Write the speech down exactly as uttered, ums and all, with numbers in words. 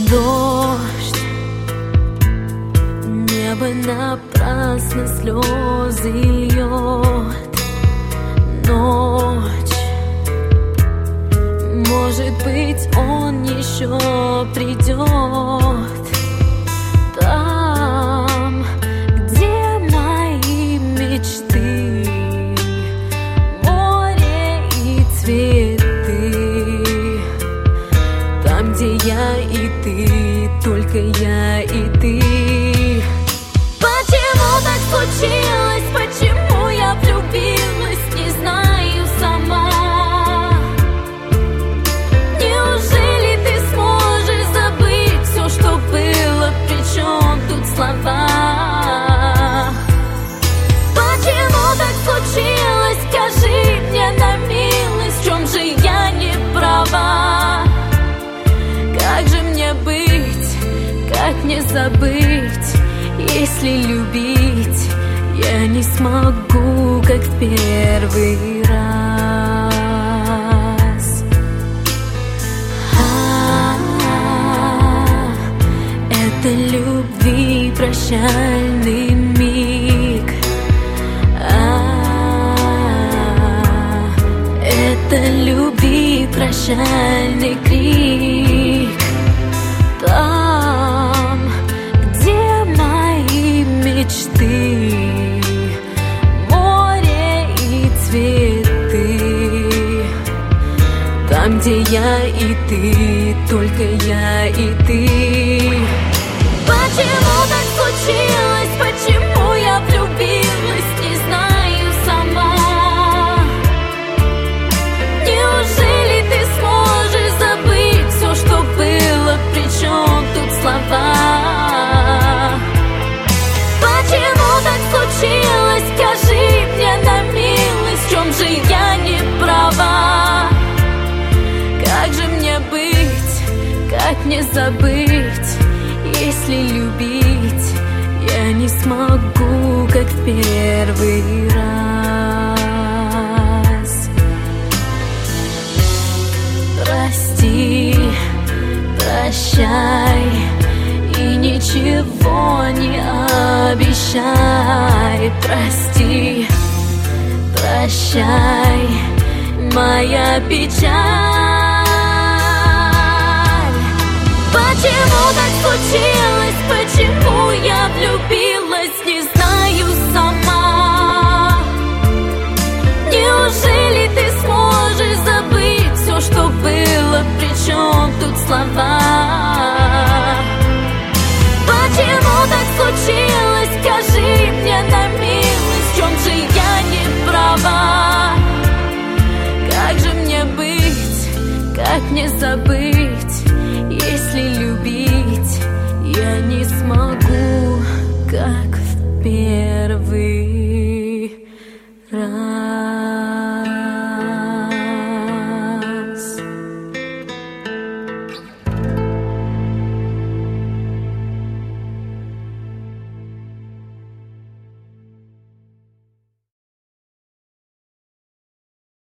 Дождь, небо напрасно слезы льет. Ночь, может быть, он еще придет. Там, где мои мечты, море и цветы. Там, где я и ты, только я и ты. Почему так случилось? Почему я влюбилась? Не знаю сама. Неужели ты сможешь забыть все, что было? Причем тут слова? Почему так случилось? Скажи мне на милость, в чем же я не права? Как же мне быть, как мне забыть, если любить я не смогу, как в первый раз? А-а-а, это любви прощальный миг. А-а-а, это любви прощальный крик. Там, где мои мечты, море и цветы. Там, где я и ты, только я и ты. Почему так случилось? Почему я влюбилась? Не знаю сама. Неужели ты сможешь забыть все, что было? Причем тут слова? Почему так случилось? Скажи мне на милость, в чем же я не права? Как же мне быть, как мне забыть, если любить я не смогу, как в первый раз? Прости, прощай и ничего не обещай. Прости, прощай, моя печаль. Почему так случилось? Почему я влюбилась? Не знаю сама. Неужели ты сможешь забыть все, что было? Причем тут слова? Почему так случилось? Скажи мне на милость, в чем же я не права? Как же мне быть, как мне забыть,